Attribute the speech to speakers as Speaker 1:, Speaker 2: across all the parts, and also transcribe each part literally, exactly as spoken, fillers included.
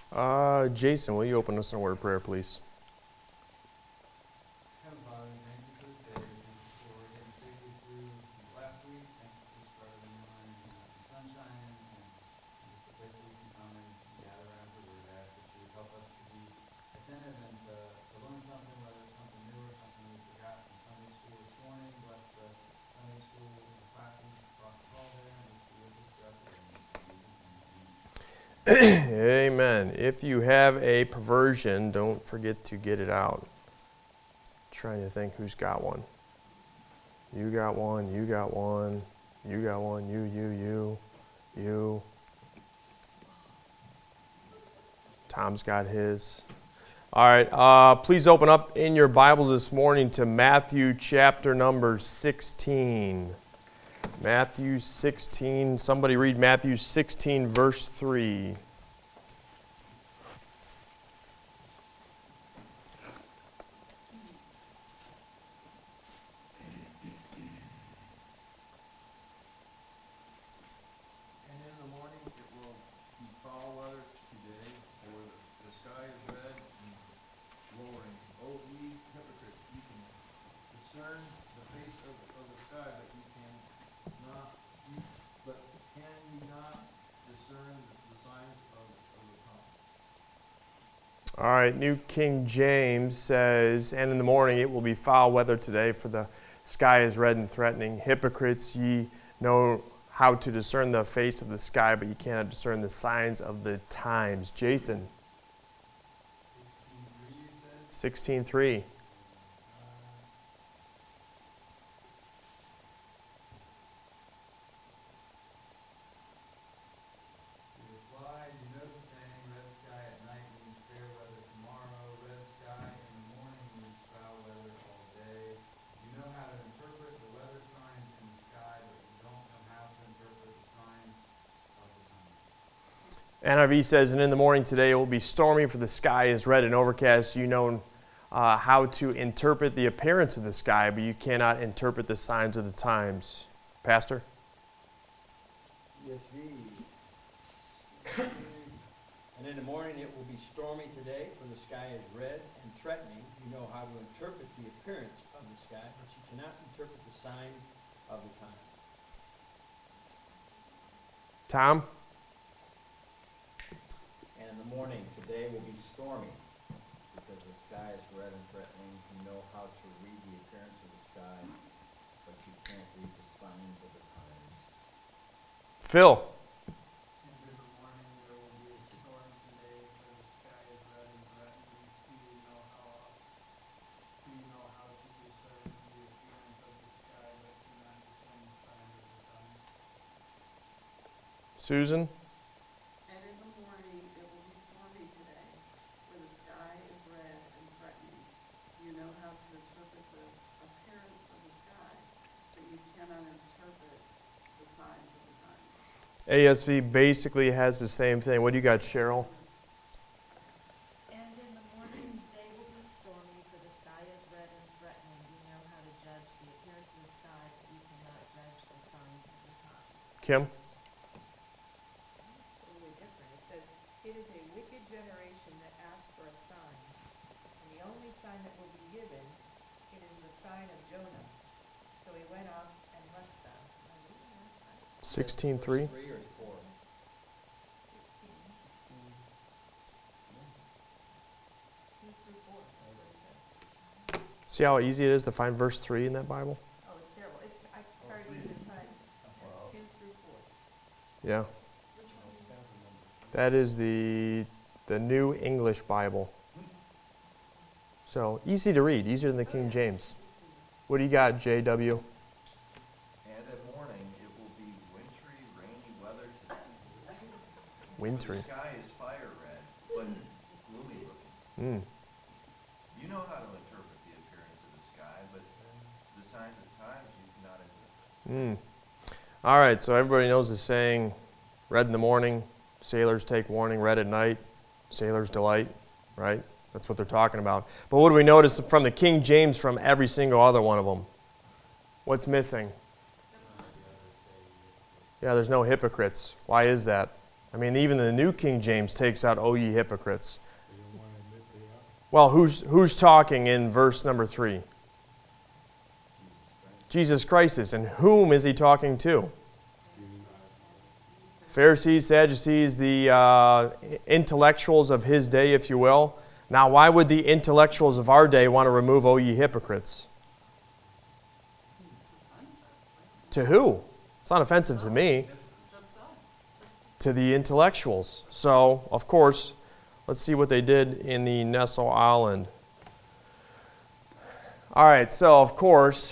Speaker 1: Uh, Jason, will you open us in a word of prayer, please?
Speaker 2: Heavenly Father, thank you for this day. Thank you for getting safely through last week. Thank you for starting the morning uh, the sun shining and just a place that we can come and gather around your word. I ask that you would help us to be attentive and to, to learn something, whether it's something new or something we forgot from Sunday school this morning. Bless the Sunday school classes across the hall there and just be with us throughout the day. In Jesus' name, amen.
Speaker 1: Amen. If you have a perversion, don't forget to get it out. Trying to think who's got one. You got one, you got one, you got one, you, you, you, you. Tom's got his. All right, uh, please open up in your Bibles this morning to Matthew chapter number sixteen. Matthew sixteen. Somebody read Matthew sixteen, verse three.
Speaker 3: And in the morning it will be foul weather today, for the sky is red and lowering. O ye hypocrites, you can discern the face of, of the sky, but you can not, you, but can you not discern the signs of, of the times?
Speaker 1: All right, New King James says, and in the morning it will be foul weather today, for the sky is red and threatening. Hypocrites, ye know how to discern the face of the sky, but you cannot discern the signs of the times. Jason,
Speaker 2: sixteen three, you
Speaker 1: sixteen three.
Speaker 2: said? He replied, you know the saying, red sky at night means fair weather tomorrow, red sky in the morning means foul weather all day. You know how to interpret the weather signs in the sky, but you don't know how to interpret the signs of the times.
Speaker 1: N I V says, and in the morning today it will be stormy, for the sky is red and overcast. You know uh, how to interpret the appearance of the sky, but you cannot interpret the signs of the times. Pastor?
Speaker 4: E S V. And in the morning it will be stormy today, for the sky is red and threatening. You know how to interpret the appearance of the sky, but you cannot interpret the signs of the times.
Speaker 1: Tom?
Speaker 5: And in the morning, today will be stormy, because the sky is red and threatening. You know how to read the appearance of the sky, but you can't read the signs of the times.
Speaker 1: Phil?
Speaker 2: And in the morning there will be a storm today, for the sky is red and threatening. Do you know how do you know how to discern the appearance of the sky, but cannot discern the signs of the times?
Speaker 1: Susan?
Speaker 6: And in the morning it will be stormy today, for the sky is red and threatening. You know how to interpret the appearance of the sky, but you cannot interpret the signs of the times.
Speaker 1: A S V basically has the same thing. What do you got, Cheryl?
Speaker 7: And in the morning today will be stormy, for the sky is red and threatening. You know how to judge the appearance of the sky, but you cannot judge the signs of the times.
Speaker 1: Kim?
Speaker 8: It's totally different. It says, it is a wicked generation that asks for a sign, and the only sign that will be given, it is the sign of Jonah. So he went up and left them.
Speaker 1: sixteen three.
Speaker 5: Three or four?
Speaker 8: Sixteen, two through four. That's what it said.
Speaker 1: See how easy it is to find verse three in that Bible?
Speaker 8: Oh, it's terrible. It's, I tried to even find, it's two through four.
Speaker 1: Yeah. That is the the New English Bible. So easy to read, easier than the King James. What do you got, J W?
Speaker 3: And at morning it will be wintry, rainy weather today.
Speaker 1: Wintry.
Speaker 3: The sky is fire red, but gloomy looking.
Speaker 1: Mm.
Speaker 3: You know how to interpret the appearance of the sky, but the signs of times you cannot interpret.
Speaker 1: Mm. All right, so everybody knows the saying, red in the morning, sailors take warning, red at night, sailors delight, right? That's what they're talking about. But what do we notice from the King James from every single other one of them? What's missing? Yeah, there's no hypocrites. Why is that? I mean, even the New King James takes out, "O ye hypocrites." Well, who's who's talking in verse number three? Jesus Christ is. And whom is he talking to? Pharisees, Sadducees, the uh, intellectuals of his day, if you will. Now, why would the intellectuals of our day want to remove "O ye hypocrites"? To who? It's not offensive to me. To the intellectuals. So, of course, let's see what they did in the Nestle Island. All right, so, of course,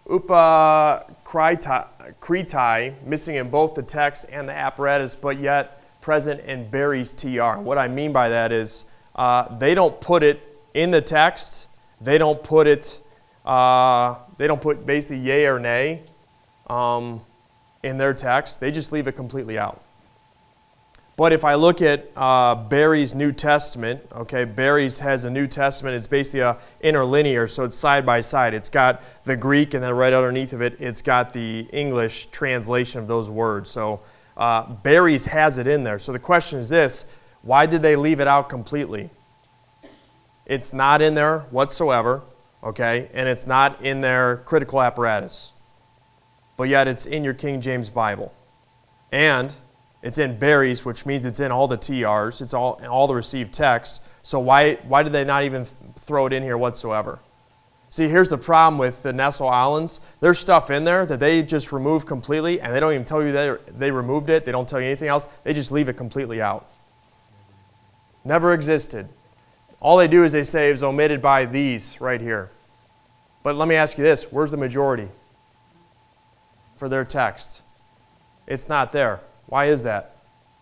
Speaker 1: upakriti, missing in both the text and the apparatus, but yet present in Barry's T R. What I mean by that is uh, they don't put it in the text. They don't put it, uh, they don't put basically yay or nay um, in their text. They just leave it completely out. But if I look at uh, Barry's New Testament, okay, Barry's has a New Testament. It's basically a interlinear, so it's side by side. It's got the Greek, and then right underneath of it, it's got the English translation of those words. So uh, Barry's has it in there. So the question is this: why did they leave it out completely? It's not in there whatsoever, okay, and it's not in their critical apparatus. But yet it's in your King James Bible. And it's in Barry's, which means it's in all the T Rs. It's all all the received texts. So why why did they not even th- throw it in here whatsoever? See, here's the problem with the Nestle Islands. There's stuff in there that they just remove completely, and they don't even tell you that they removed it. They don't tell you anything else. They just leave it completely out. Never existed. All they do is they say it was omitted by these right here. But let me ask you this. Where's the majority for their text? It's not there. Why is that?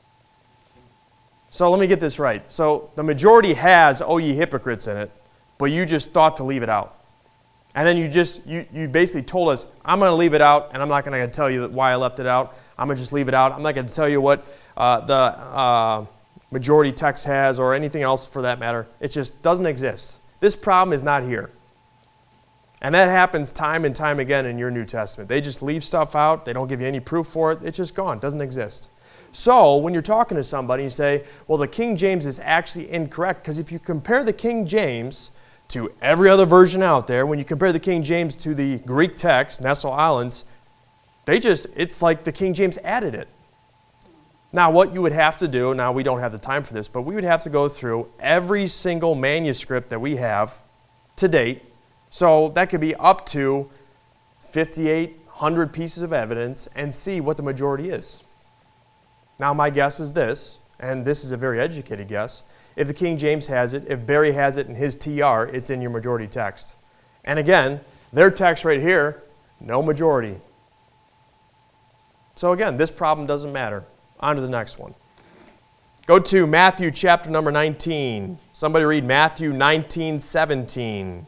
Speaker 1: So let me get this right. So the majority has "O ye hypocrites" in it, but you just thought to leave it out. And then you just, you, you basically told us, I'm going to leave it out, and I'm not going to tell you why I left it out. I'm going to just leave it out. I'm not going to tell you what uh, the uh, majority text has or anything else for that matter. It just doesn't exist. This problem is not here. And that happens time and time again in your New Testament. They just leave stuff out. They don't give you any proof for it. It's just gone. It doesn't exist. So when you're talking to somebody, you say, well, the King James is actually incorrect, because if you compare the King James to every other version out there, when you compare the King James to the Greek text, Nestle Islands, they just, it's like the King James added it. Now, what you would have to do, now we don't have the time for this, but we would have to go through every single manuscript that we have to date. So that could be up to fifty-eight hundred pieces of evidence and see what the majority is. Now my guess is this, and this is a very educated guess. If the King James has it, if Barry has it in his T R, it's in your majority text. And again, their text right here, no majority. So again, this problem doesn't matter. On to the next one. Go to Matthew chapter number nineteen. Somebody read Matthew nineteen seventeen.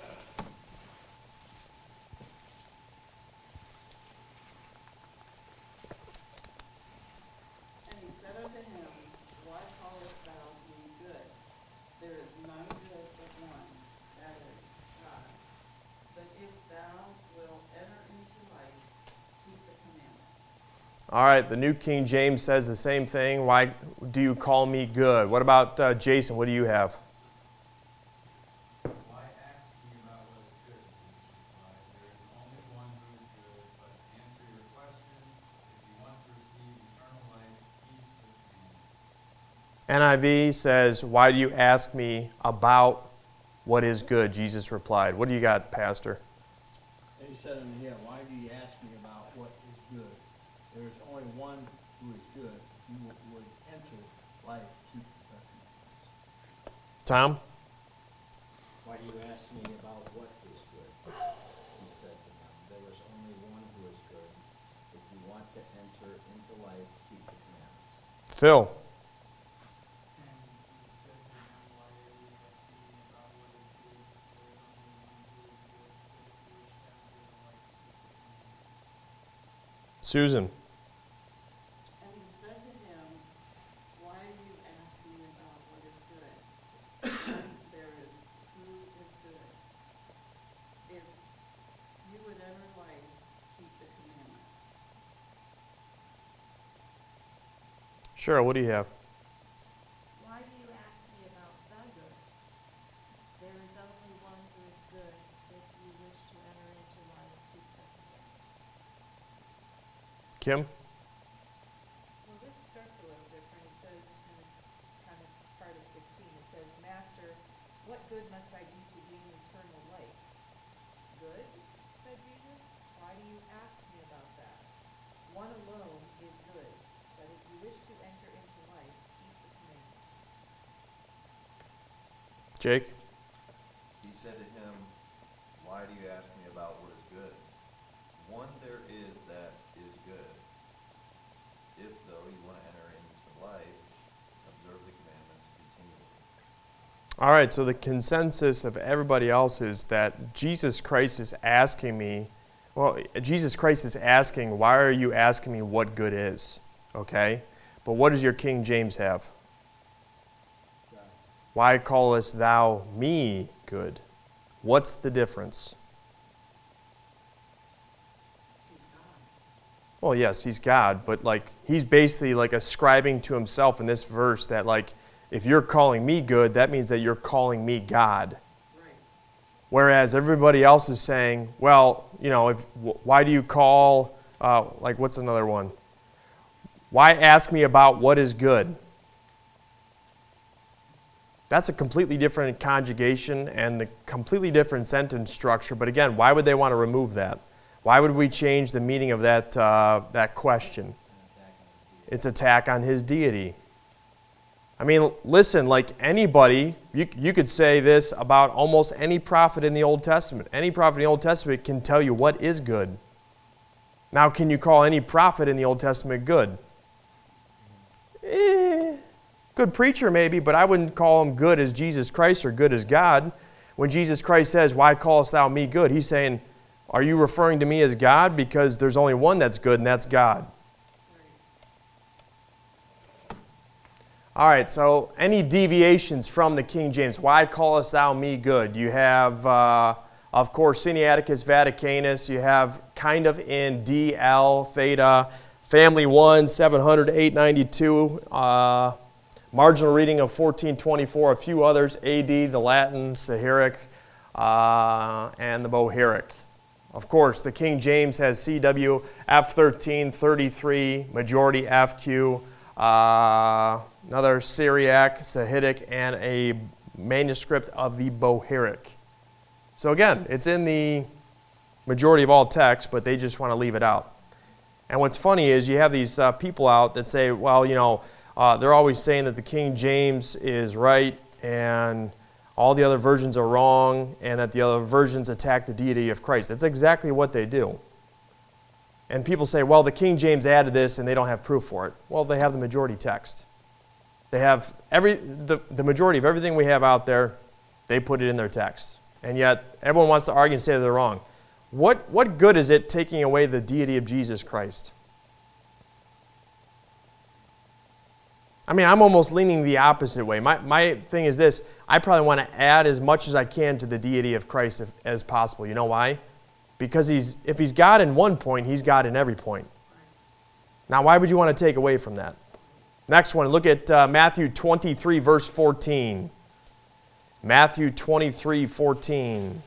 Speaker 1: All right, the New King James says the same thing. Why do you call me good? What about uh, Jason? What do you have?
Speaker 2: Why ask me about what is good? There is only one who is good, but to answer your question, if you want to receive eternal life, keep the commandments.
Speaker 1: N I V says, why do you ask me about what is good? Jesus replied. What do you got, Pastor?
Speaker 4: He said unto him, why do you ask me about what is good? There is only one who is good. You would enter life, keep the commandments.
Speaker 1: Tom?
Speaker 5: Why do you ask me about what is good? He said to them, there is only one who is good. If you want to enter into life, keep the commandments.
Speaker 1: Phil? Susan?
Speaker 6: And he said to him, why do you ask me about what is good? There is who is good. If you would enter life, keep the commandments.
Speaker 1: Sure, what do you have?
Speaker 7: Why do you ask me about the good? There is only one who is good. If you wish to enter into life, keep the commandments.
Speaker 1: Kim?
Speaker 8: Well, this starts a little different. It says, and it's kind of part of sixteen, it says, Master, what good must I do to gain eternal life? Good, said Jesus. Why do you ask me about that? One alone is good, but if you wish to enter into life, keep the commandments.
Speaker 1: Jake?
Speaker 3: He said to him, why do you ask me about what is good? One there is that is good. If, though, you want to enter into life, observe the commandments continually.
Speaker 1: All right, so the consensus of everybody else is that Jesus Christ is asking me, well, Jesus Christ is asking, why are you asking me what good is? Okay? But what does your King James have? Why callest thou me good? What's the difference?
Speaker 6: He's God.
Speaker 1: Well, yes, he's God, but like he's basically like ascribing to himself in this verse that like if you're calling me good, that means that you're calling me God.
Speaker 6: Right.
Speaker 1: Whereas everybody else is saying, well, you know, if why do you call uh, like what's another one? Why ask me about what is good? That's a completely different conjugation and the completely different sentence structure. But again, why would they want to remove that? Why would we change the meaning of that uh, that question? It's attack on his deity. I mean, listen, like anybody, you, you could say this about almost any prophet in the Old Testament. Any prophet in the Old Testament can tell you what is good. Now, can you call any prophet in the Old Testament good? Eh, good preacher maybe, but I wouldn't call him good as Jesus Christ or good as God. When Jesus Christ says, why callest thou me good? He's saying, are you referring to me as God? Because there's only one that's good, and that's God. All right, so any deviations from the King James? Why callest thou me good? You have, uh, of course, Sinaiticus Vaticanus. You have kind of in D L, Theta, Family one, seven hundred, eight ninety-two, uh, marginal reading of fourteen twenty-four, a few others, A D, the Latin, Syriac, uh, and the Bohairic. Of course, the King James has C W F thirteen thirty-three, majority F Q, uh, another Syriac, Sahidic, and a manuscript of the Bohairic. So again, it's in the majority of all texts, but they just want to leave it out. And what's funny is you have these uh, people out that say, well, you know, uh, they're always saying that the King James is right and all the other versions are wrong and that the other versions attack the deity of Christ. That's exactly what they do. And people say, well, the King James added this and they don't have proof for it. Well, they have the majority text. They have every the, the majority of everything we have out there, they put it in their text. And yet everyone wants to argue and say that they're wrong. What, what good is it taking away the deity of Jesus Christ? I mean, I'm almost leaning the opposite way. My, my thing is this. I probably want to add as much as I can to the deity of Christ if, as possible. You know why? Because he's, if he's God in one point, he's God in every point. Now, why would you want to take away from that? Next one, look at uh, Matthew twenty-three, verse fourteen. Matthew twenty-three, fourteen.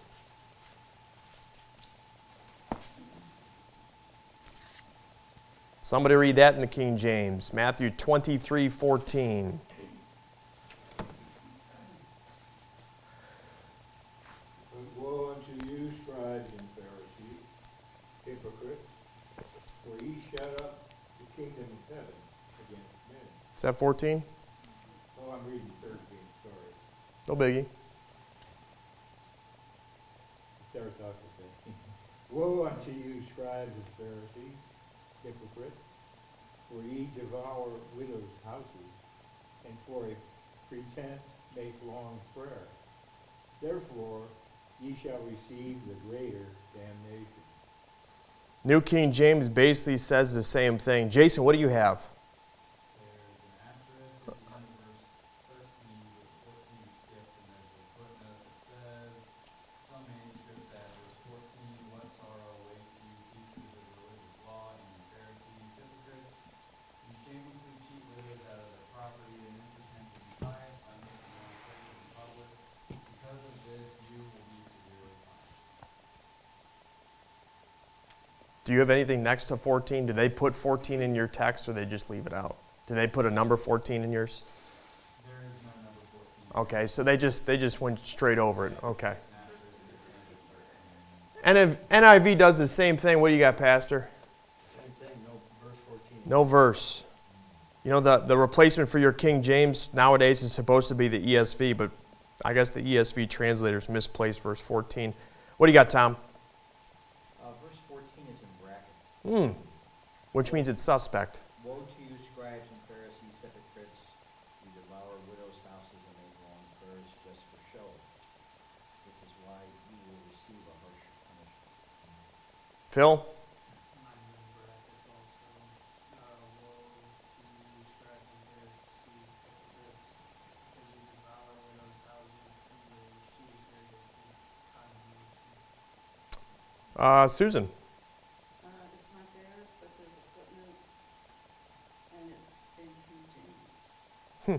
Speaker 1: Somebody read that in the King James. Matthew twenty-three, fourteen.
Speaker 9: But woe unto you, scribes and Pharisees, hypocrites, for ye shut up the kingdom of heaven against men.
Speaker 1: Is that fourteen?
Speaker 9: Oh, I'm reading thirteen, sorry.
Speaker 1: No biggie.
Speaker 9: Starts off with that. Woe unto you, scribes and Pharisees, hypocrites, for ye devour widows' houses, and for a pretense make long prayer. Therefore ye shall receive the greater damnation.
Speaker 1: New King James basically says the same thing. Jason, what do you have?
Speaker 2: There's an asterisk at the end of verse thirteen, verse fourteen skipped, and there's a footnote that says, some manuscripts add verse fourteen, what sorrow awaits you, teachers of religious law and Pharisees, hypocrites, you shamelessly cheat widows
Speaker 1: Do you have anything next to fourteen? Do they put fourteen in your text or they just leave it out? Do they put a number fourteen in yours?
Speaker 2: There is no number fourteen.
Speaker 1: Okay, so they just they just went straight over it. Okay.
Speaker 2: Asterisk at the end of thirteen.
Speaker 1: And if N I V does the same thing, what do you got, Pastor?
Speaker 4: Same thing, no verse fourteen.
Speaker 1: No verse. You know, the, the replacement for your King James nowadays is supposed to be the E S V, but I guess the E S V translators misplaced verse fourteen. What do you got, Tom?
Speaker 5: Uh, verse fourteen is in brackets.
Speaker 1: Hmm. Which means it's suspect.
Speaker 5: Woe to you, scribes and Pharisees, hypocrites, you devour widows' houses and make long prayers just for show. This is why you will receive a harsh punishment.
Speaker 1: Phil?
Speaker 2: Mine is in brackets also. Uh, woe to you, scribes and Pharisees, hypocrites, because you devour widows' houses, and you will receive very great condemnation.
Speaker 1: Uh, Susan?
Speaker 6: Uh, it's not there, but there's a footnote, and it's in King James.
Speaker 1: Hmm.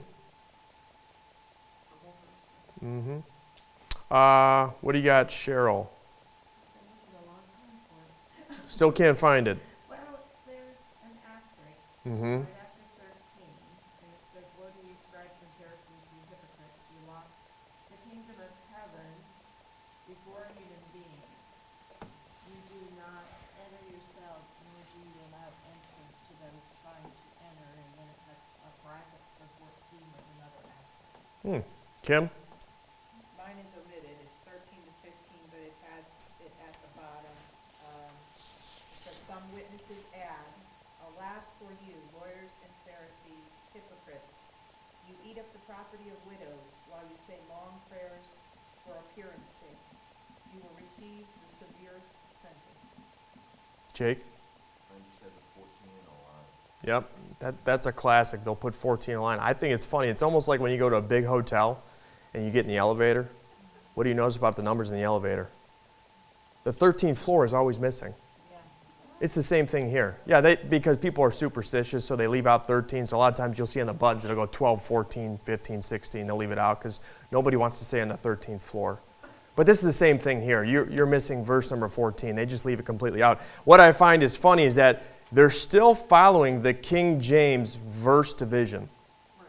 Speaker 6: The whole verse is.
Speaker 1: Mm-hmm. Uh, what do you got, Cheryl?
Speaker 7: Been looking a long time for it.
Speaker 1: Still can't find it.
Speaker 7: Well, there's an asterisk
Speaker 1: Mm-hmm.
Speaker 7: right after thirteen, and it says, woe to you, scribes and Pharisees, you hypocrites, you lock the kingdom of heaven before human beings. You do not enter yourselves, nor do you allow entrance to those trying to enter, and then it has uh, brackets for fourteen with another asterisk.
Speaker 1: Hmm. Kim?
Speaker 8: Mine is omitted, it's thirteen to fifteen, but it has it at the bottom. Um, it says, some witnesses add, alas for you, lawyers and Pharisees, hypocrites! You eat up the property of widows while you say long prayers for appearance sake. You will receive the severest sentence.
Speaker 1: Jake?
Speaker 3: Mine just has a fourteen in a line.
Speaker 1: Yep. That, that's a classic. They'll put fourteen in a line. I think it's funny. It's almost like when you go to a big hotel and you get in the elevator. What do you notice about the numbers in the elevator? The thirteenth floor is always missing.
Speaker 8: Yeah.
Speaker 1: It's the same thing here. Yeah, they, because people are superstitious, so they leave out thirteen. So a lot of times you'll see on the buttons, it'll go twelve, fourteen, fifteen, sixteen. They'll leave it out because nobody wants to stay on the thirteenth floor. But this is the same thing here. You're, you're missing verse number fourteen. They just leave it completely out. What I find is funny is that they're still following the King James verse division.
Speaker 6: Right.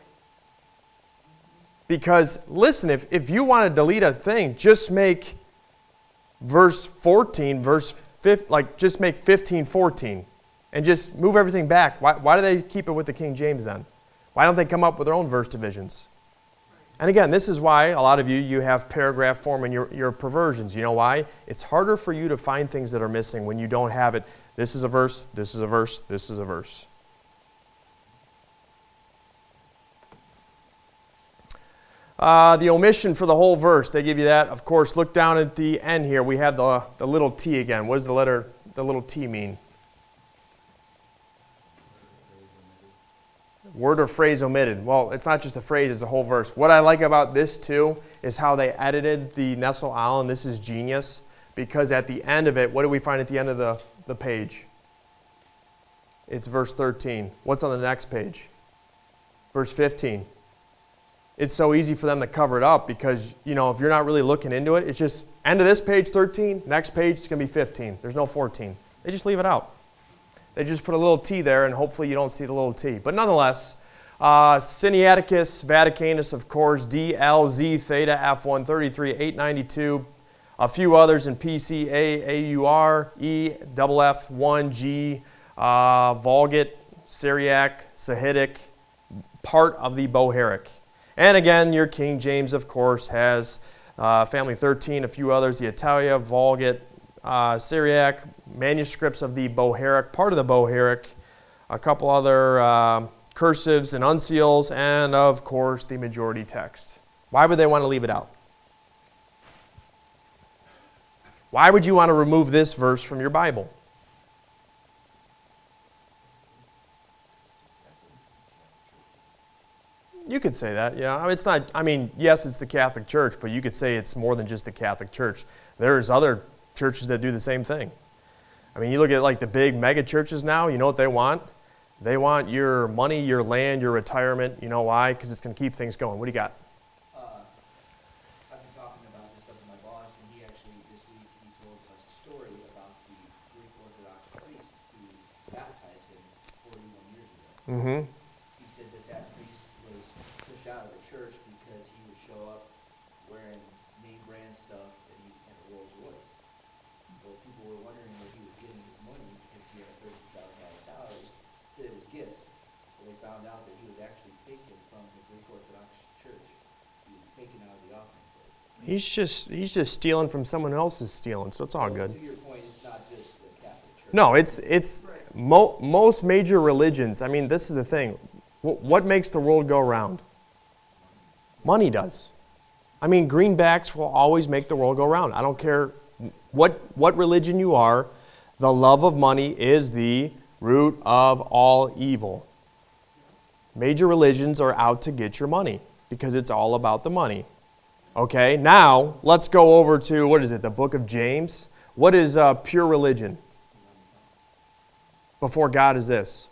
Speaker 1: Because, listen, if, if you want to delete a thing, just make verse fourteen, verse fifteen, like just make fifteen, fourteen, and just move everything back. Why, why do they keep it with the King James then? Why don't they come up with their own verse divisions? And again, this is why a lot of you, you have paragraph form in your, your perversions. You know why? It's harder for you to find things that are missing when you don't have it. This is a verse, this is a verse, this is a verse. Uh, the omission for the whole verse, they give you that. Of course, look down at the end here. We have the, the little t again. What does the letter, the little t mean? Word or phrase omitted. Well, it's not just a phrase, it's a whole verse. What I like about this too is how they edited the Nestle Aleph. This is genius because at the end of it, what do we find at the end of the, the page? It's verse thirteen. What's on the next page? Verse fifteen. It's so easy for them to cover it up because, you know, if you're not really looking into it, it's just end of this page thirteen, next page it's going to be fifteen. There's no fourteen. They just leave it out. They just put a little t there, and hopefully you don't see the little t. But nonetheless, uh, Sinaiticus, Vaticanus, of course, D L Z, Theta, F one thirty-three, eight ninety-two, a few others in P C, A, A U R, E, F F one, G, uh, Vulgate, Syriac, Sahidic, part of the Bohairic. And again, your King James, of course, has uh, Family thirteen, a few others, the Italia, Vulgate, uh, Syriac, manuscripts of the Bohairic, part of the Bohairic, a couple other uh, cursives and uncials, and of course the majority text. Why would they want to leave it out? Why would you want to remove this verse from your Bible? You could say that, yeah. I mean, it's not, I mean, yes, it's the Catholic Church, but you could say it's more than just the Catholic Church. There's other churches that do the same thing. I mean, you look at like the big mega churches now, you know what they want? They want your money, your land, your retirement. You know why? Because it's going to keep things going. What do you got?
Speaker 2: Uh, I've been talking about this stuff with my boss, and he actually, this week, he told us a story about the Greek Orthodox priest
Speaker 5: baptized him forty-one years ago.
Speaker 1: Mm-hmm.
Speaker 5: He said that that priest was pushed out of the church because he would show up wearing name brand stuff and he had a Rolls Royce. Well, people were wondering where he was getting his money because he had a thirty thousand dollar salary. That it was gifts. Well, they found out that he was actually taken from the Greek Orthodox Church. He was taken out of the offering plate.
Speaker 1: He's just he's just stealing from someone else's stealing, so it's all
Speaker 5: So,
Speaker 1: good.
Speaker 5: To your point, it's not just the Catholic Church.
Speaker 1: No, it's it's mo- most major religions. I mean, this is the thing. W- what makes the world go round? Money does. I mean, greenbacks will always make the world go round. I don't care what what religion you are. The love of money is the root of all evil. Major religions are out to get your money because it's all about the money. Okay, now let's go over to, what is it, the book of James? What is uh, pure religion? Before God is this?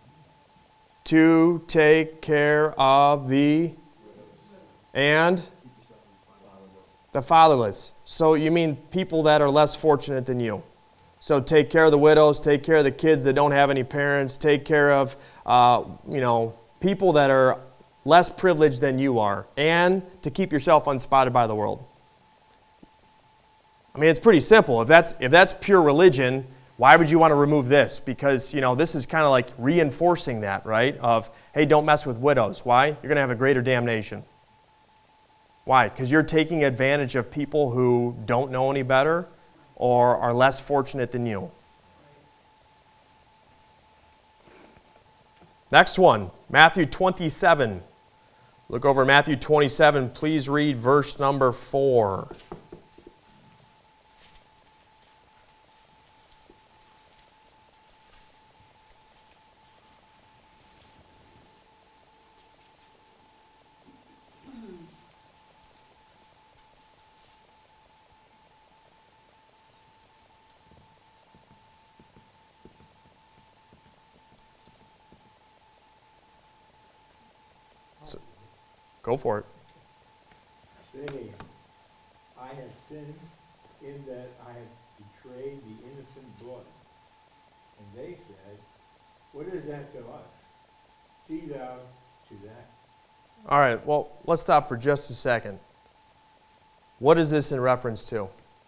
Speaker 1: To take care of the and the fatherless. So you mean people that are less fortunate than you. So take care of the widows, take care of the kids that don't have any parents, take care of, uh, you know, people that are less privileged than you are, and to keep yourself unspotted by the world. I mean, it's pretty simple. If that's if that's pure religion, why would you want to remove this? Because, you know, this is kind of like reinforcing that, right? Of, hey, don't mess with widows. Why? You're going to have a greater damnation. Why? Because you're taking advantage of people who don't know any better or are less fortunate than you. Next one, Matthew twenty-seven. Look over Matthew twenty-seven. Please read verse number four. So, go for it.
Speaker 9: Saying, I have sinned in that I have betrayed the innocent blood. And they said, what is that to us? See thou to that.
Speaker 1: All right, well, let's stop for just a second. What is this in reference to?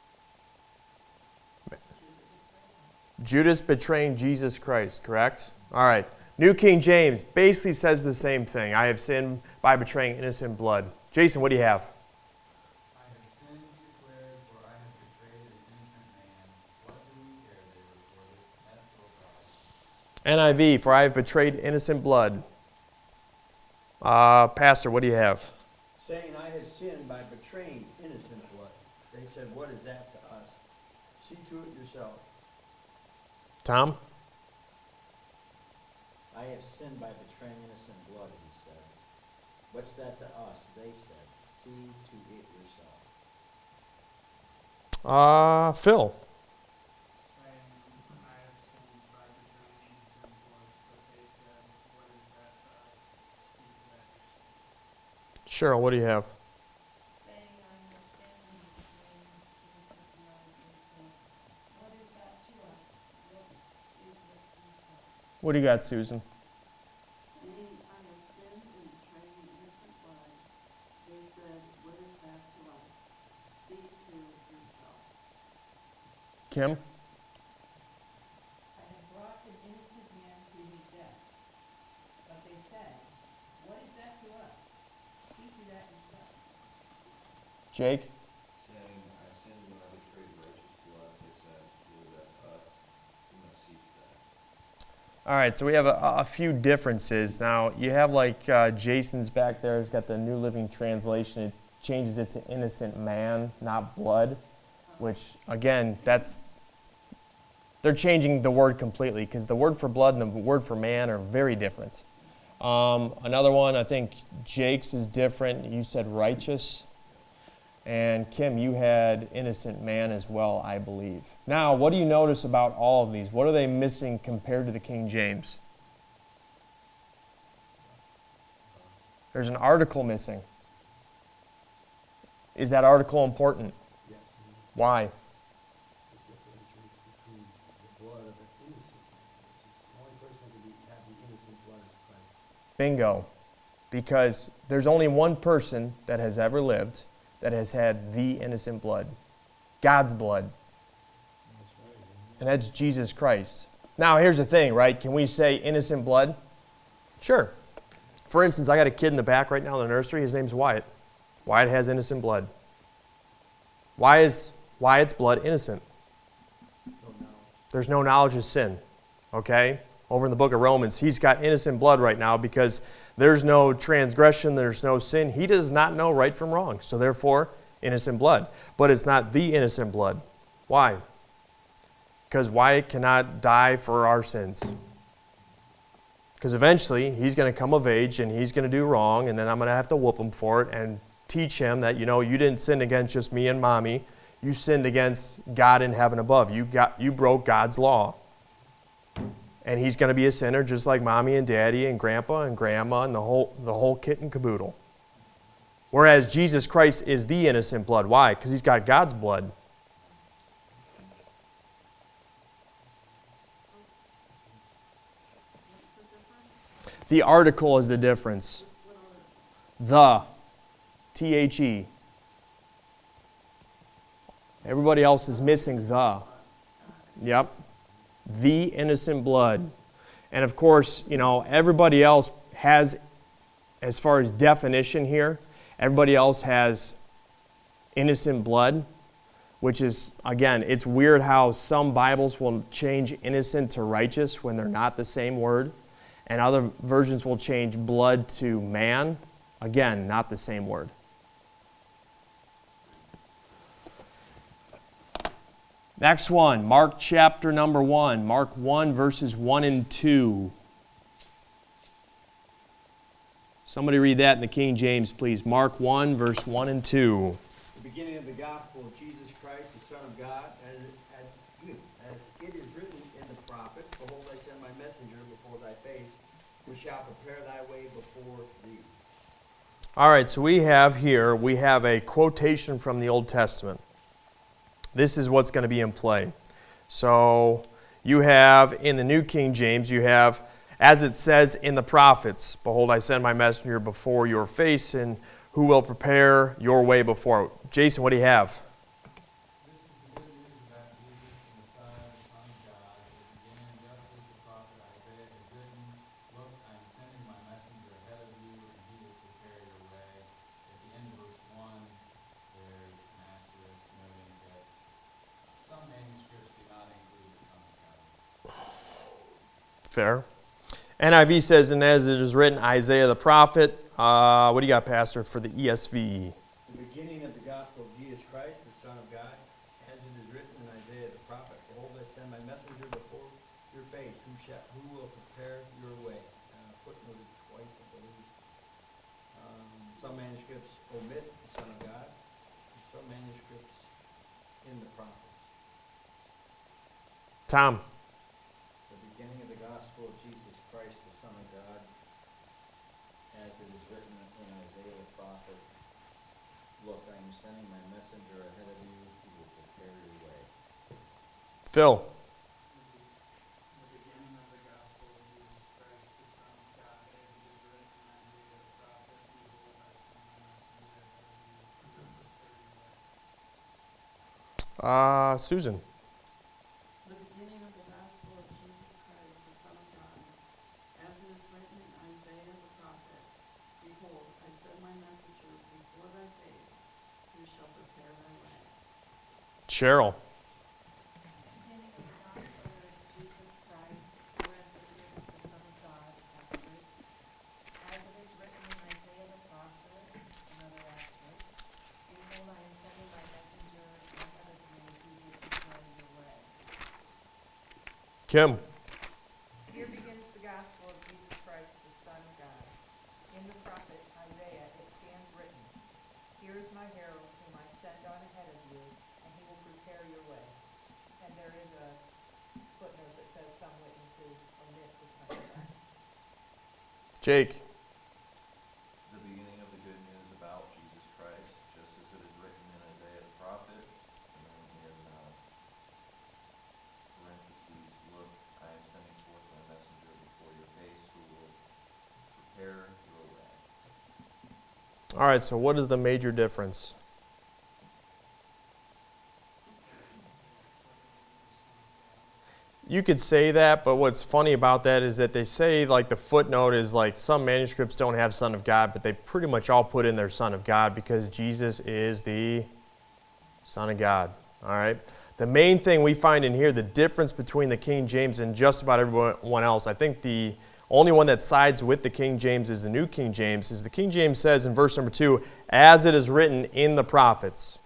Speaker 1: Judas betraying Jesus Christ, correct? All right. New King James basically says the same thing. I have sinned by betraying innocent blood. Jason, what do you have?
Speaker 2: I have sinned, declared, for I have betrayed an innocent man. What do we care, they reported. That's so God.
Speaker 1: N I V, for I have betrayed innocent blood. Uh, Pastor, what do you have?
Speaker 4: Saying, I have sinned by betraying innocent blood. They said, what is that to us? See to it yourself.
Speaker 1: Tom?
Speaker 5: I have sinned by betraying innocent blood, he said. What's that to us? They said, see to it yourself.
Speaker 1: Uh, Phil?
Speaker 2: Saying, I have sinned by betraying innocent blood, but they said, what is that to us? See to that yourself.
Speaker 1: Cheryl, what do you have?
Speaker 7: Saying I have sinned and betrayed innocent blood, they said, what is that to us? Look to it yourself.
Speaker 1: What do you got, Susan?
Speaker 6: Saying, I have sinned in betraying innocent blood, they said, what is that to us? See to it yourself.
Speaker 1: Kim?
Speaker 8: I have brought an innocent man to his death. But they said, what is that to us? See to that yourself.
Speaker 1: Jake?
Speaker 3: Saying, I sinned when I betrayed righteous blood, they said, what is that to us? We must see to that.
Speaker 1: All right, so we have a, a few differences. Now, you have like uh, Jason's back there. He's got the New Living Translation. It changes it to innocent man, not blood, which, again, that's, they're changing the word completely because the word for blood and the word for man are very different. Um, another one, I think Jake's is different. You said righteous. And Kim, you had innocent man as well, I believe. Now, what do you notice about all of these? What are they missing compared to the King James? There's an article missing. Is that article important?
Speaker 9: Yes.
Speaker 1: Why?
Speaker 9: The differentiate between the blood of an innocent man, which is
Speaker 1: person to be, have the innocent blood of Christ? Bingo. Because there's only one person that has ever lived that has had the innocent blood. God's blood. And that's Jesus Christ. Now, here's the thing, right? Can we say innocent blood? Sure. For instance, I got a kid in the back right now in the nursery. His name's Wyatt. Wyatt has innocent blood. Why is Wyatt's blood innocent? There's no knowledge of sin. Okay? Over in the book of Romans, he's got innocent blood right now because there's no transgression, there's no sin. He does not know right from wrong. So therefore, innocent blood. But it's not the innocent blood. Why? Because Wyatt cannot die for our sins. Because eventually, he's going to come of age and he's going to do wrong, and then I'm going to have to whoop him for it and teach him that, you know, you didn't sin against just me and mommy. You sinned against God in heaven above. You got you broke God's law. And he's going to be a sinner just like mommy and daddy and grandpa and grandma and the whole, the whole kit and caboodle. Whereas Jesus Christ is the innocent blood. Why? Because he's got God's blood. The article is the difference. The. T H E. Everybody else is missing the. Yep. The innocent blood. And of course, you know, everybody else has, as far as definition here, everybody else has innocent blood, which is, again, it's weird how some Bibles will change innocent to righteous when they're not the same word. And other versions will change blood to man. Again, not the same word. Next one, Mark chapter number one. Mark one, verses one and two. Somebody read that in the King James, please. Mark one, verse one and two.
Speaker 4: The beginning of the gospel of Jesus Christ, the Son of God, as, as, as it is written in the prophets, behold, I send my messenger before thy face, who shall prepare thy way before thee.
Speaker 1: All right, so we have here, we have a quotation from the Old Testament. This is what's going to be in play. So you have, in the New King James, you have, as it says in the prophets, behold, I send my messenger before your face, and who will prepare your way before. Jason, what do you have?
Speaker 2: This is the good news about Jesus, the Messiah, the Son of God. It began just as the prophet Isaiah had written, look, I am sending my messenger ahead of you, and he will prepare your way. At the end of verse one, there's an asterisk noting that some manuscripts do not include the Son of God.
Speaker 1: Fair. N I V says, and as it is written, Isaiah the prophet. Uh, what do you got, Pastor, for the E S V?
Speaker 4: The beginning of the gospel of Jesus Christ, the Son of God, as it is written in Isaiah the prophet, behold, I send my messenger before your face, who shall, who will prepare your way. Uh, footnoted twice, I believe. Um, some manuscripts omit the Son of God, and some manuscripts in the prophets.
Speaker 1: Tom.
Speaker 5: The beginning of the gospel of Jesus Christ, the Son of God, as it is written in Isaiah the prophet, look, I am sending my messenger ahead of you who will prepare your way.
Speaker 1: Phil.
Speaker 2: The beginning of the gospel of Jesus Christ, the Son of God, as it is written in Isaiah the prophet, behold, I send my messenger ahead of you who will prepare your way.
Speaker 1: Uh, Susan.
Speaker 6: The beginning of the gospel of Jesus Christ, the Son of God, as it is written in Isaiah the prophet, behold, I send my messenger before thy face, who shall prepare thy way.
Speaker 1: Cheryl.
Speaker 7: Beginning of the gospel of Jesus Christ, parenthesis, the Son of God, asterisk, as it is written in Isaiah the prophet, another asterisk, behold, I am sending my messenger ahead of you who will prepare your way.
Speaker 1: Kim.
Speaker 8: Here begins the gospel of Jesus Christ, the Son of God. In the prophet Isaiah it stands written, here is my herald whom I send on ahead of you, and he will prepare your way. And there is a footnote that says some witnesses omit the Son of God.
Speaker 1: Jake.
Speaker 3: The beginning of the good news about Jesus Christ, just as it is written in Isaiah the prophet, and then in uh, parentheses, look, I am sending forth my messenger
Speaker 1: All right, so what is the major difference? You could say that, but what's funny about that is that they say, like, the footnote is like some manuscripts don't have Son of God, but they pretty much all put in their Son of God because Jesus is the Son of God. All right? The main thing we find in here, the difference between the King James and just about everyone else, I think the only one that sides with the King James is the New King James, is the King James says in verse number two, as it is written in the prophets.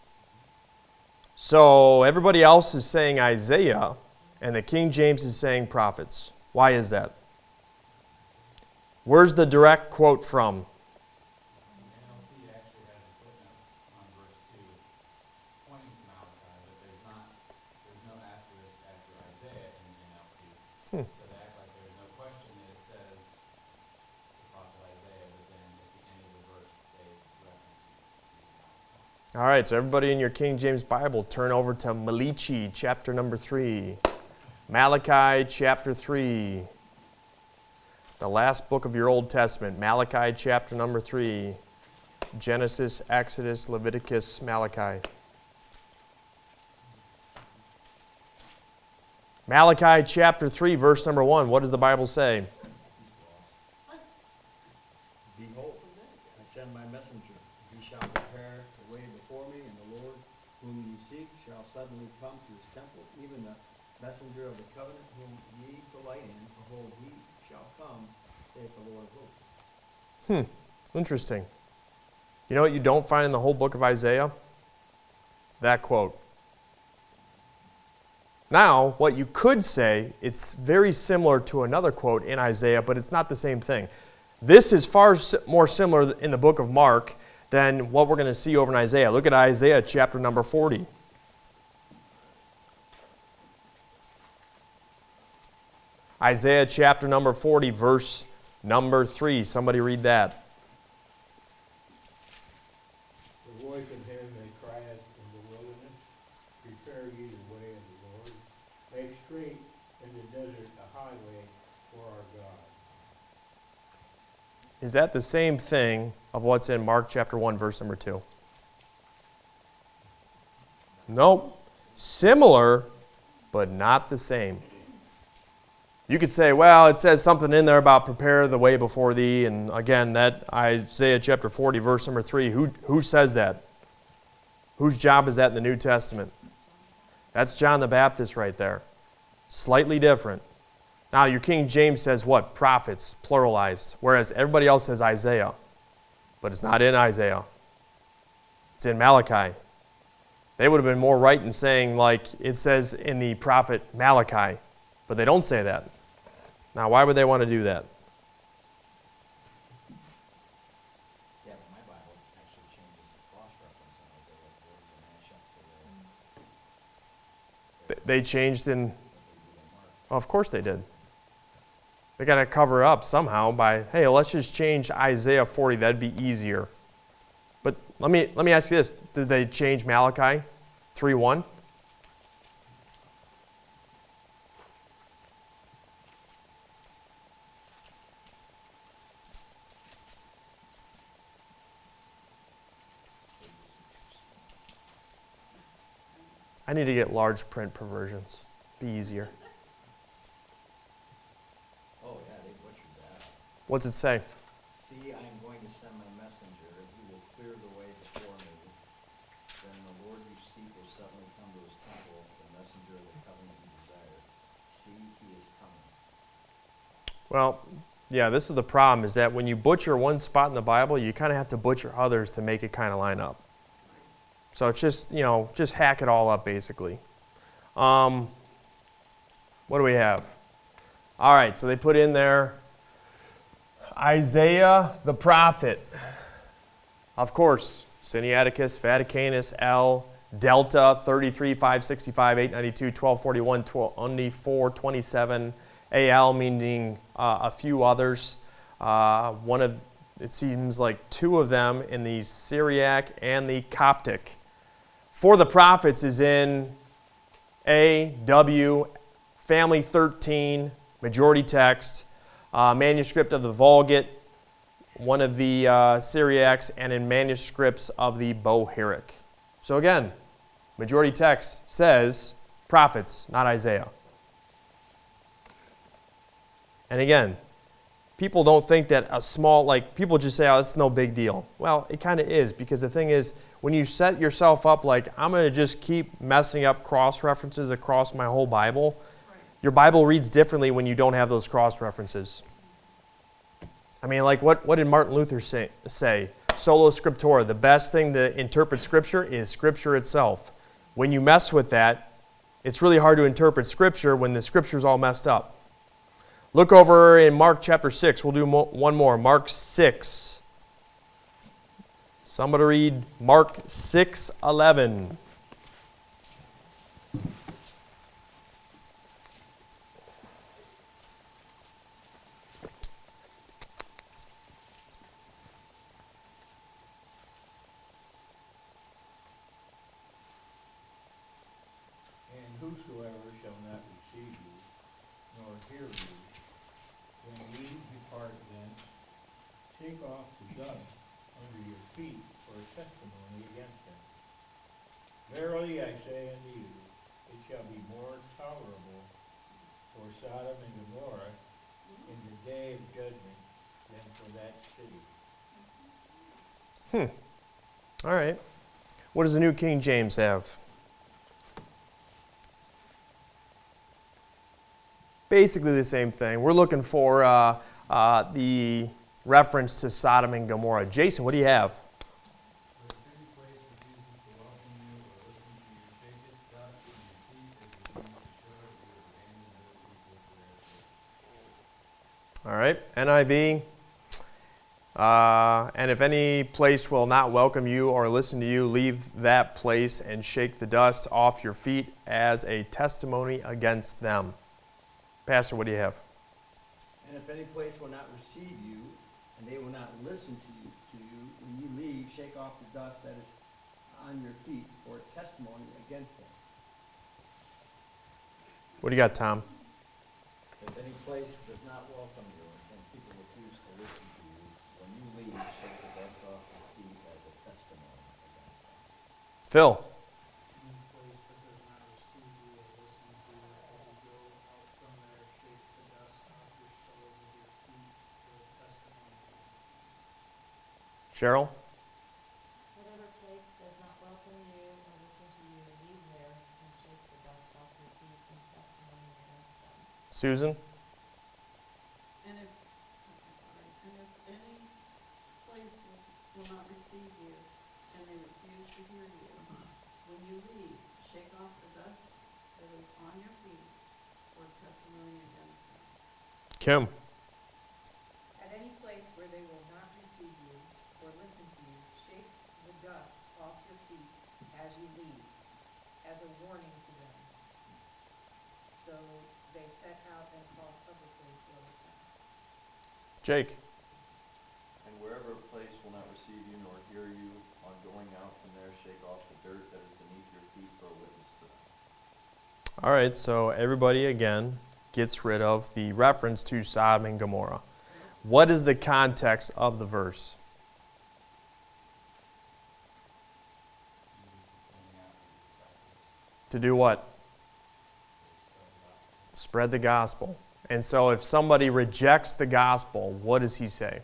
Speaker 1: So everybody else is saying Isaiah, and the King James is saying prophets. Why is that? Where's the direct quote from?
Speaker 2: N L T actually has a footnote on verse two pointing to Malachi, but there's not, there's no asterisk after Isaiah in N L T.
Speaker 1: Hmm.
Speaker 2: So they act like there's no question that it says the prophet Isaiah, but then at the end of the verse they reference Malachi.
Speaker 1: All right, so everybody in your King James Bible, turn over to Malachi, chapter number three. Malachi, chapter three. The last book of your Old Testament. Malachi, chapter number three. Genesis, Exodus, Leviticus, Malachi. Malachi, chapter three, verse number one. What does the Bible say?
Speaker 4: Behold, I send my messenger. He shall prepare the way before me, and the Lord whom you seek shall suddenly come to his temple, even the messenger of the covenant whom ye delight in. Behold, he shall come, saith the Lord of hosts.
Speaker 1: Hmm, interesting. You know what you don't find in the whole book of Isaiah? That quote. Now, what you could say, it's very similar to another quote in Isaiah, but it's not the same thing. This is far more similar in the book of Mark than what we're going to see over in Isaiah. Look at Isaiah chapter number forty. Isaiah chapter number forty, verse number three. Somebody read that.
Speaker 9: The voice of him that crieth in the wilderness, prepare ye the way of the Lord, make straight in the desert a highway for our God.
Speaker 1: Is that the same thing of what's in Mark chapter one, verse number two? Nope. Similar, but not the same. You could say, well, it says something in there about prepare the way before thee. And again, that Isaiah chapter forty, verse number three. Who, who says that? Whose job is that in the New Testament? That's John the Baptist right there. Slightly different. Now, your King James says what? Prophets, pluralized. Whereas everybody else says Isaiah. But it's not in Isaiah. It's in Malachi. They would have been more right in saying, like, it says in the prophet Malachi. But they don't say that. Now, why would they want to do that?
Speaker 5: Yeah, but my Bible actually changes the cross-reference in Isaiah four to match up to the,
Speaker 1: Th- They changed in,
Speaker 5: what they do in Mark.
Speaker 1: well, of course they did. They got to cover up somehow by, hey, let's just change Isaiah forty. That'd be easier. But let me let me ask you this. Did they change Malachi three one? I need to get large print perversions. Be easier.
Speaker 5: Oh, yeah, they butchered that.
Speaker 1: What's it say?
Speaker 5: See, I am going to send my messenger, he will clear the way before me. Then the Lord you seek will suddenly come to his temple, the messenger of the covenant you desire. See, he is coming.
Speaker 1: Well, yeah, this is the problem, is that when you butcher one spot in the Bible, you kind of have to butcher others to make it kind of line up. So it's just, you know, just hack it all up, basically. Um, what do we have? All right, so they put in there Isaiah the prophet. Of course, Sinaiticus, Vaticanus, L, Delta, thirty-three, five sixty-five, eight ninety-two, twelve forty-one, twenty-four, twenty-seven, A L meaning uh, a few others. Uh, one of, it seems like two of them in the Syriac and the Coptic. For the prophets is in A, W, family thirteen, majority text, uh, manuscript of the Vulgate, one of the uh, Syriacs, and in manuscripts of the Bohairic. So again, majority text says prophets, not Isaiah. And again, people don't think that a small, like, people just say, oh, it's no big deal. Well, it kind of is, because the thing is, when you set yourself up like, I'm going to just keep messing up cross-references across my whole Bible, your Bible reads differently when you don't have those cross-references. I mean, like, what, what did Martin Luther say? say? Sola Scriptura, the best thing to interpret Scripture is Scripture itself. When you mess with that, it's really hard to interpret Scripture when the Scripture's all messed up. Look over in Mark chapter six. We'll do mo- one more. Mark six. Somebody read Mark six eleven.
Speaker 9: And whosoever shall not receive you, nor hear you, when ye depart thence, take off the dust under your feet for a testimony against them. Verily I say unto you, it shall be more tolerable for Sodom and Gomorrah in the day of judgment than for that city.
Speaker 1: Hmm. All right. What does the New King James have? Basically the same thing. We're looking for uh, uh, the reference to Sodom and Gomorrah. Jason, what do you have?
Speaker 2: For if any place refuses to welcome you or listen to you, shake its dust from your feet as a means to show it you have abandoned other people for their sake.
Speaker 1: All right, N I V. Uh, and if any place will not welcome you or listen to you, leave that place and shake the dust off your feet as a testimony against them. Pastor, what do you have?
Speaker 4: And if any place will not receive you, and they will not listen to you, to you, when you leave, shake off the dust that is on your feet for a testimony against them.
Speaker 1: What do you got, Tom?
Speaker 5: If any place does not welcome you, and people refuse to listen to you, when you leave, shake the dust off your feet as a testimony against them.
Speaker 1: Phil.
Speaker 10: Any place that does not receive you or listen to you, as you go out from there, shake the dust off your soles of your feet for a testimony against them.
Speaker 1: Cheryl.
Speaker 7: Whatever place does not welcome you or listen to you, leave there and shake the dust off your feet in testimony against them.
Speaker 1: Susan.
Speaker 6: And if, I'm sorry, and if any place will, will not receive you, and they refuse to hear you, when you leave, shake off the dust that is on your feet for testimony against them.
Speaker 1: Kim.
Speaker 8: At any place where they will not receive you or listen to you, shake the dust off your feet as you leave, as a warning to them. So they set out and called publicly to other towns.
Speaker 1: Jake.
Speaker 11: And wherever a place will not receive you nor hear you, on going out from there, shake off the dirt that is beneath your feet for a witness to them.
Speaker 1: All right, so everybody again gets rid of the reference to Sodom and Gomorrah. What is the context of the verse?
Speaker 2: Jesus is sending out his disciples
Speaker 1: To do what?
Speaker 2: to spread the gospel.
Speaker 1: Spread the gospel. And so if somebody rejects the gospel, what does he say?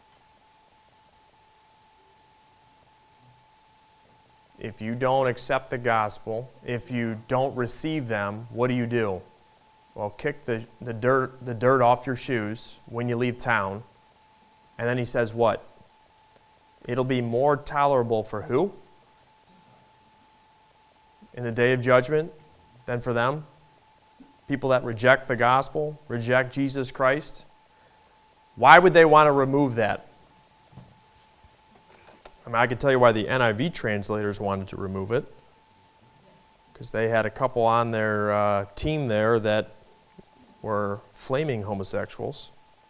Speaker 1: If you don't accept the gospel, if you don't receive them, what do you do? Well, kick the, the dirt the dirt off your shoes when you leave town. And then he says what? It'll be more tolerable for who? In the day of judgment than for them? People that reject the gospel, reject Jesus Christ. Why would they want to remove that? I mean, I can tell you why the N I V translators wanted to remove it. Because they had a couple on their uh, team there that were flaming homosexuals.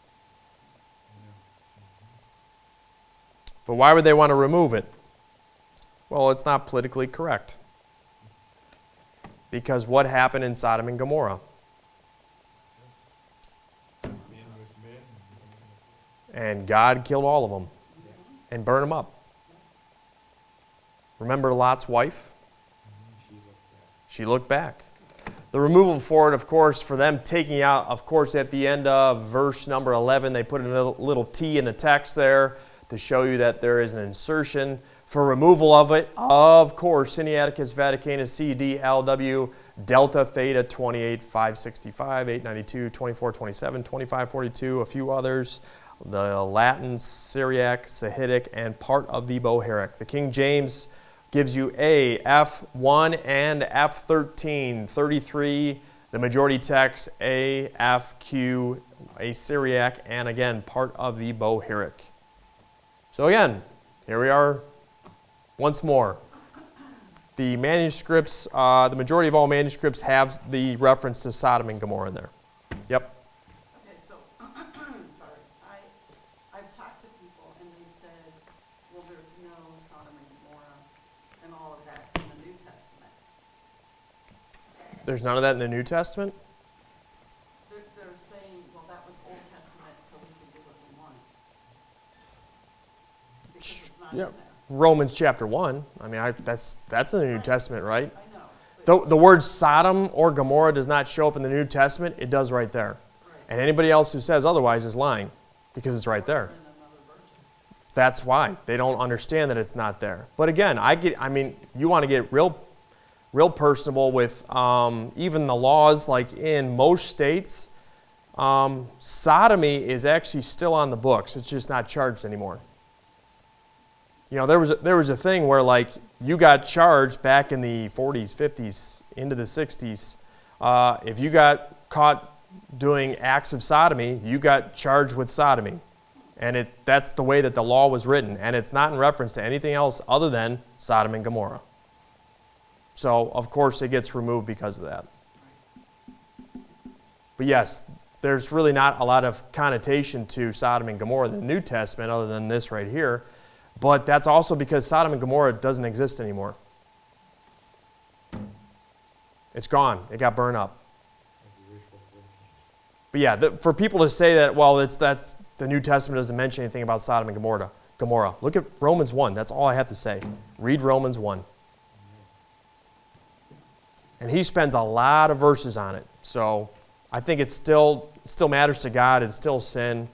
Speaker 1: But why would they want to remove it? Well, it's not politically correct. Because what happened in Sodom and Gomorrah? And God killed all of them and burned them up. Remember Lot's wife? She looked back. The removal for it, of course, for them taking out, of course, at the end of verse number eleven, they put a little, little T in the text there to show you that there is an insertion. For removal of it, of course, Sinaiticus Vaticanus C D L W Delta Theta twenty-eight five sixty-five, eight ninety-two, twenty-four twenty-seven, twenty-five forty-two, a few others. The Latin, Syriac, Sahidic, and part of the Bohairic. The King James gives you A, F one, and F thirteen, thirty-three. The majority text, A, F, Q, a Syriac, and again, part of the Bohairic. So again, here we are once more. The manuscripts, uh, the majority of all manuscripts have the reference to Sodom and Gomorrah in there. Yep.
Speaker 6: Okay, so, sorry, I, I've talked to people and they said, well, there's no Sodom and Gomorrah and all of that in the New Testament.
Speaker 1: There's none of that in the New Testament?
Speaker 6: They're, they're saying, well, that was Old Testament, so we can do what we want. Because it's not in
Speaker 1: Yep.
Speaker 6: there.
Speaker 1: Romans chapter one. I mean, I, that's that's in the New
Speaker 6: Right.
Speaker 1: Testament, right?
Speaker 6: I know.
Speaker 1: The,
Speaker 6: but-
Speaker 1: the word Sodom or Gomorrah does not show up in the New Testament. It does right there.
Speaker 6: Right.
Speaker 1: And anybody else who says otherwise is lying because it's right there.
Speaker 6: In another version.
Speaker 1: That's why. They don't understand that it's not there. But again, I get. I mean, you want to get real, real personable with um, even the laws. Like in most states, um, sodomy is actually still on the books. It's just not charged anymore. You know, there was a, there was a thing where like you got charged back in the forties, fifties, into the sixties. Uh, if you got caught doing acts of sodomy, you got charged with sodomy. And it that's the way that the law was written. And it's not in reference to anything else other than Sodom and Gomorrah. So, of course, it gets removed because of that. But yes, there's really not a lot of connotation to Sodom and Gomorrah in the New Testament other than this right here. But that's also because Sodom and Gomorrah doesn't exist anymore. It's gone. It got burned up. But yeah, the, for people to say that, well, it's that's the New Testament doesn't mention anything about Sodom and Gomorrah. Gomorrah. Look at Romans one. That's all I have to say. Read Romans one. And he spends a lot of verses on it. So I think it still it still matters to God. It's still sin.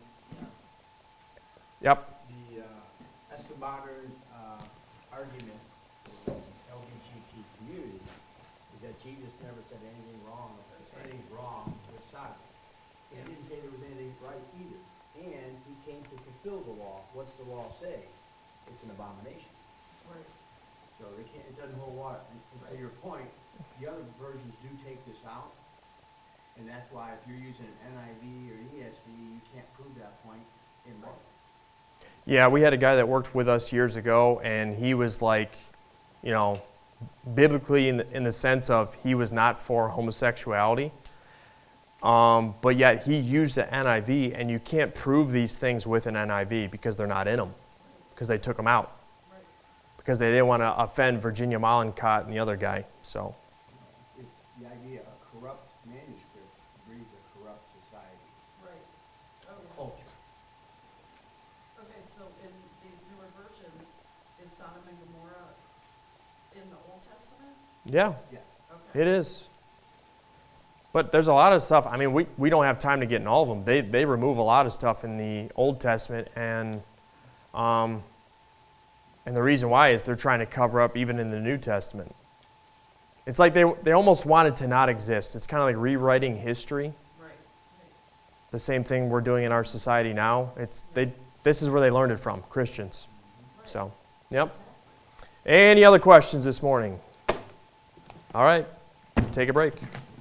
Speaker 1: Yep.
Speaker 4: The, uh, that's the modern, uh, argument for the L G B T community, is that Jesus never said anything wrong, anything wrong with Sodom. He didn't say there was anything right either. And he came to fulfill the law. What's the law say? It's an abomination.
Speaker 6: Right.
Speaker 4: So they can't, it doesn't hold water. And, and to your point, the other versions do take this out. And that's why if you're using an N I V or E S V, you can't prove that point in Mark.
Speaker 1: Yeah, we had a guy that worked with us years ago, and he was like, you know, biblically in the, in the sense of he was not for homosexuality. Um, but yet he used the N I V, and you can't prove these things with an N I V because they're not in them, because they took them out.
Speaker 6: Right.
Speaker 1: Because they didn't want to offend Virginia Mollenkott and the other guy. So,
Speaker 4: It's the idea, a corrupt manuscript breeds a corrupt society,
Speaker 6: Right. Okay.
Speaker 4: culture.
Speaker 6: Okay, so in these newer versions, is Sodom and Gomorrah in the Old Testament?
Speaker 1: yeah,
Speaker 4: Yeah.
Speaker 6: Okay.
Speaker 1: it is. But there's a lot of stuff. I mean, we, we don't have time to get in all of them. They they remove a lot of stuff in the Old Testament, and um, and the reason why is they're trying to cover up even in the New Testament. It's like they they almost want it to not exist. It's kind of like rewriting history.
Speaker 6: Right. Right.
Speaker 1: The same thing we're doing in our society now. It's they. This is where they learned it from, Christians. So, yep. Any other questions this morning? All right, take a break.